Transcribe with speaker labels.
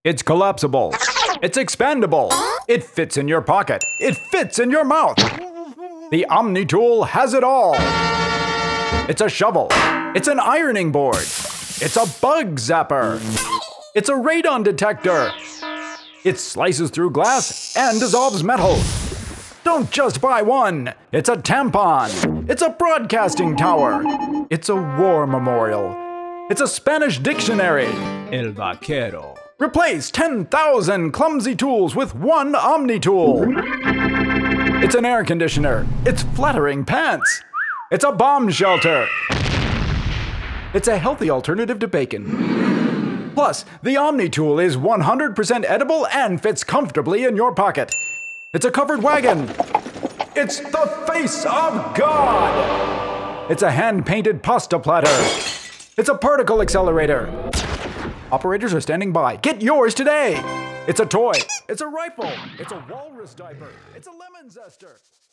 Speaker 1: It's collapsible. It's expandable. It fits in your pocket. It fits in your mouth. The OmniTool has it all. It's a shovel. It's an ironing board. It's a bug zapper. It's a radon detector. It slices through glass and dissolves metal. Don't just buy one. It's a tampon. It's a broadcasting tower. It's a war memorial. It's a Spanish dictionary.
Speaker 2: El Vaquero.
Speaker 1: Replace 10,000 clumsy tools with one OmniTool. It's an air conditioner. It's flattering pants. It's a bomb shelter. It's a healthy alternative to bacon. Plus, the OmniTool is 100% edible and fits comfortably in your pocket. It's a covered wagon. It's the face of God. It's a hand-painted pasta platter. It's a particle accelerator. Operators are standing by. Get yours today. It's a toy. It's a rifle. It's a walrus diaper. It's a lemon zester.